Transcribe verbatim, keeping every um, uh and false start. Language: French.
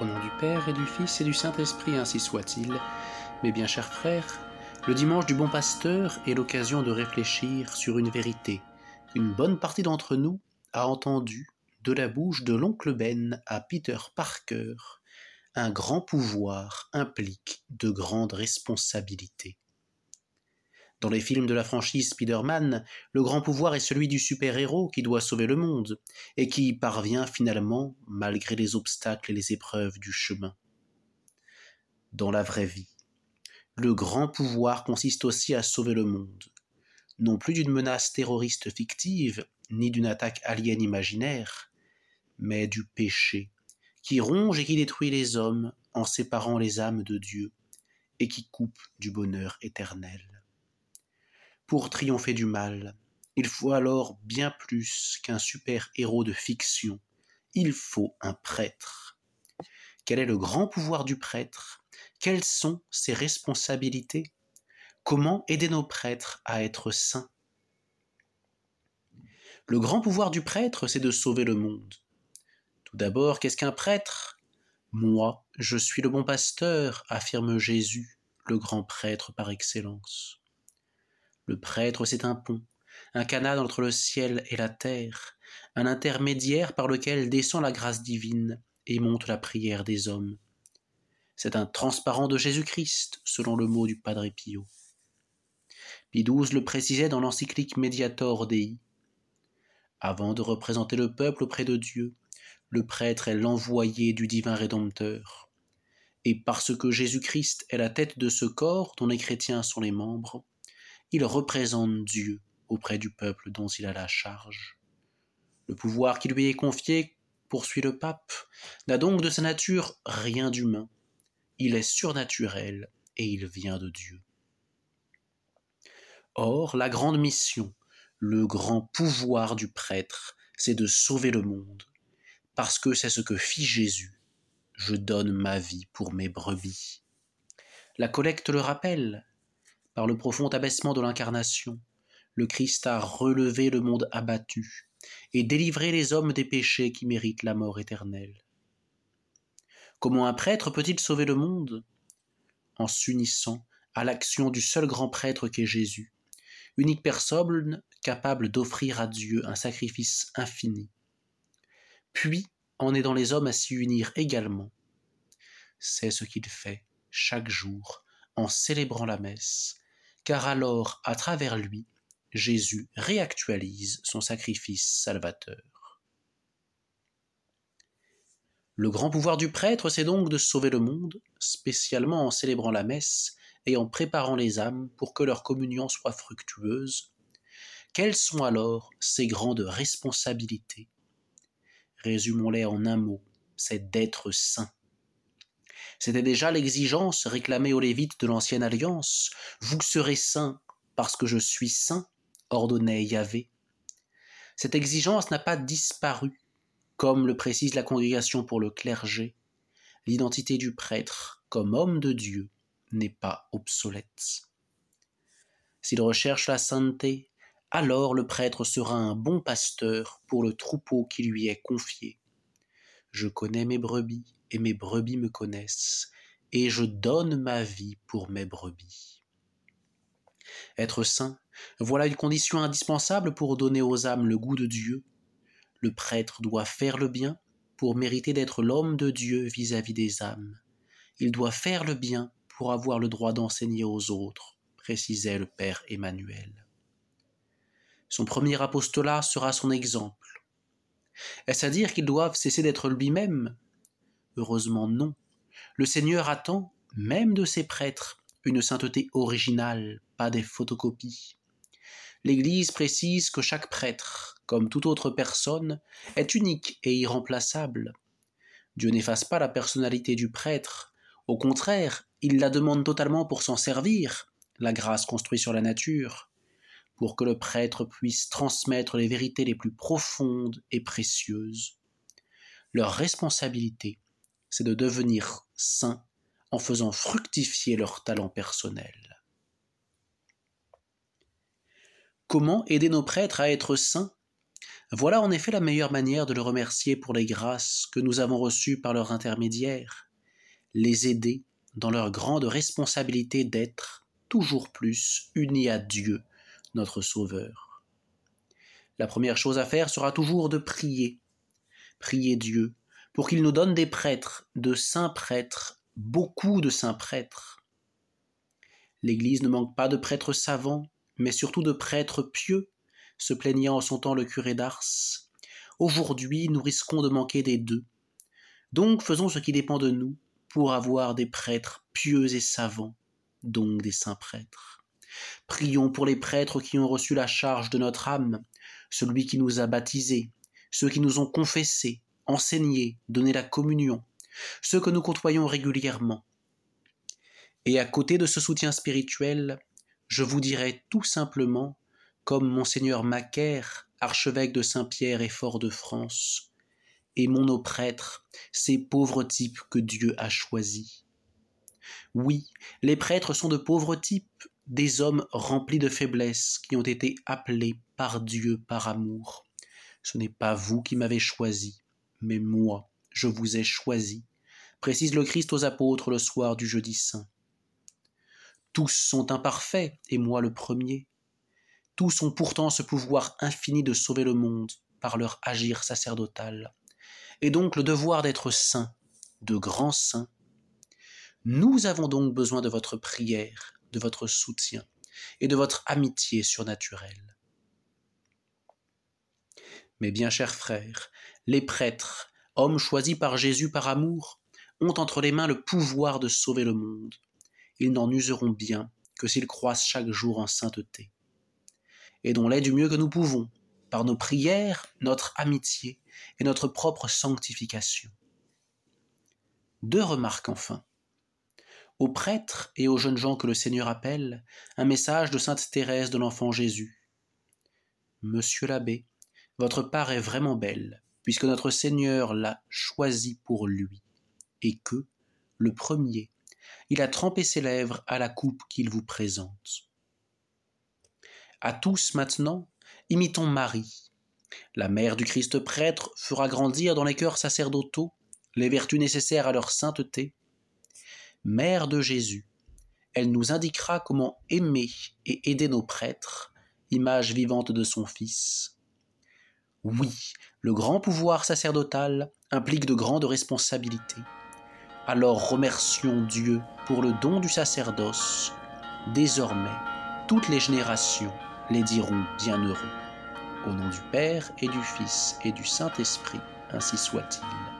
Au nom du Père et du Fils et du Saint-Esprit, ainsi soit-il. Mes bien chers frères, le dimanche du Bon Pasteur est l'occasion de réfléchir sur une vérité qu'une bonne partie d'entre nous a entendue de la bouche de l'oncle Ben à Peter Parker. Un grand pouvoir implique de grandes responsabilités. Dans les films de la franchise Spider-Man, le grand pouvoir est celui du super-héros qui doit sauver le monde et qui y parvient finalement malgré les obstacles et les épreuves du chemin. Dans la vraie vie, le grand pouvoir consiste aussi à sauver le monde, non plus d'une menace terroriste fictive, ni d'une attaque alien imaginaire, mais du péché, qui ronge et qui détruit les hommes en séparant les âmes de Dieu et qui coupe du bonheur éternel. Pour triompher du mal, il faut alors bien plus qu'un super-héros de fiction. Il faut un prêtre. Quel est le grand pouvoir du prêtre ? Quelles sont ses responsabilités ? Comment aider nos prêtres à être saints ? Le grand pouvoir du prêtre, c'est de sauver le monde. Tout d'abord, qu'est-ce qu'un prêtre ? Moi, je suis le bon pasteur, affirme Jésus, le grand prêtre par excellence. Le prêtre, c'est un pont, un canal entre le ciel et la terre, un intermédiaire par lequel descend la grâce divine et monte la prière des hommes. C'est un transparent de Jésus-Christ, selon le mot du Padre Pio. Pie douze le précisait dans l'encyclique Mediator Dei. Avant de représenter le peuple auprès de Dieu, le prêtre est l'envoyé du divin Rédempteur. Et parce que Jésus-Christ est la tête de ce corps dont les chrétiens sont les membres, il représente Dieu auprès du peuple dont il a la charge. Le pouvoir qui lui est confié, poursuit le pape, n'a donc de sa nature rien d'humain. Il est surnaturel et il vient de Dieu. Or, la grande mission, le grand pouvoir du prêtre, c'est de sauver le monde, parce que c'est ce que fit Jésus. Je donne ma vie pour mes brebis. La collecte le rappelle. Par le profond abaissement de l'incarnation, le Christ a relevé le monde abattu et délivré les hommes des péchés qui méritent la mort éternelle. Comment un prêtre peut-il sauver le monde ? En s'unissant à l'action du seul grand prêtre qu'est Jésus, unique personne capable d'offrir à Dieu un sacrifice infini, puis en aidant les hommes à s'y unir également. C'est ce qu'il fait chaque jour en célébrant la messe, car alors, à travers lui, Jésus réactualise son sacrifice salvateur. Le grand pouvoir du prêtre, c'est donc de sauver le monde, spécialement en célébrant la messe et en préparant les âmes pour que leur communion soit fructueuse. Quelles sont alors ces grandes responsabilités ? Résumons-les en un mot, c'est d'être saint. C'était déjà l'exigence réclamée aux Lévites de l'ancienne alliance. « Vous serez saints parce que je suis saint », ordonnait Yahvé. Cette exigence n'a pas disparu, comme le précise la Congrégation pour le clergé. L'identité du prêtre, comme homme de Dieu, n'est pas obsolète. S'il recherche la sainteté, alors le prêtre sera un bon pasteur pour le troupeau qui lui est confié. Je connais mes brebis, et mes brebis me connaissent, et je donne ma vie pour mes brebis. Être saint, voilà une condition indispensable pour donner aux âmes le goût de Dieu. Le prêtre doit faire le bien pour mériter d'être l'homme de Dieu vis-à-vis des âmes. Il doit faire le bien pour avoir le droit d'enseigner aux autres, précisait le Père Emmanuel. Son premier apostolat sera son exemple. Est-ce à dire qu'ils doivent cesser d'être lui-même ? Heureusement non. Le Seigneur attend, même de ses prêtres, une sainteté originale, pas des photocopies. L'Église précise que chaque prêtre, comme toute autre personne, est unique et irremplaçable. Dieu n'efface pas la personnalité du prêtre. Au contraire, il la demande totalement pour s'en servir, la grâce construite sur la nature, pour que le prêtre puisse transmettre les vérités les plus profondes et précieuses. Leur responsabilité, c'est de devenir saints en faisant fructifier leur talent personnel. Comment aider nos prêtres à être saints ? Voilà en effet la meilleure manière de le remercier pour les grâces que nous avons reçues par leur intermédiaire, les aider dans leur grande responsabilité d'être toujours plus unis à Dieu, notre Sauveur. La première chose à faire sera toujours de prier, prier Dieu, pour qu'il nous donne des prêtres, de saints prêtres, beaucoup de saints prêtres. L'Église ne manque pas de prêtres savants, mais surtout de prêtres pieux, se plaignait en son temps le curé d'Ars. Aujourd'hui, nous risquons de manquer des deux. Donc faisons ce qui dépend de nous pour avoir des prêtres pieux et savants, donc des saints prêtres. Prions pour les prêtres qui ont reçu la charge de notre âme, celui qui nous a baptisés, ceux qui nous ont confessés, enseignés, donné la communion, ceux que nous côtoyons régulièrement. Et à côté de ce soutien spirituel, je vous dirai tout simplement, comme monseigneur Macaire, archevêque de Saint-Pierre et Fort-de-France, aimons nos prêtres, ces pauvres types que Dieu a choisis. Oui, les prêtres sont de pauvres types, des hommes remplis de faiblesses qui ont été appelés par Dieu par amour. Ce n'est pas vous qui m'avez choisi, mais moi, je vous ai choisi, précise le Christ aux apôtres le soir du jeudi saint. Tous sont imparfaits, et moi le premier. Tous ont pourtant ce pouvoir infini de sauver le monde par leur agir sacerdotal, et donc le devoir d'être saints, de grands saints. Nous avons donc besoin de votre prière, de votre soutien et de votre amitié surnaturelle. Mes bien chers frères, les prêtres, hommes choisis par Jésus par amour, ont entre les mains le pouvoir de sauver le monde. Ils n'en useront bien que s'ils croissent chaque jour en sainteté. Aidons-les du mieux que nous pouvons, par nos prières, notre amitié et notre propre sanctification. Deux remarques enfin. Aux prêtres et aux jeunes gens que le Seigneur appelle, un message de sainte Thérèse de l'Enfant Jésus. Monsieur l'abbé, votre part est vraiment belle, puisque notre Seigneur l'a choisi pour lui, et que, le premier, il a trempé ses lèvres à la coupe qu'il vous présente. À tous maintenant, imitons Marie. La mère du Christ prêtre fera grandir dans les cœurs sacerdotaux les vertus nécessaires à leur sainteté. Mère de Jésus, elle nous indiquera comment aimer et aider nos prêtres, image vivante de son Fils. Oui, le grand pouvoir sacerdotal implique de grandes responsabilités. Alors remercions Dieu pour le don du sacerdoce. Désormais, toutes les générations les diront bienheureux. Au nom du Père et du Fils et du Saint-Esprit, ainsi soit-il.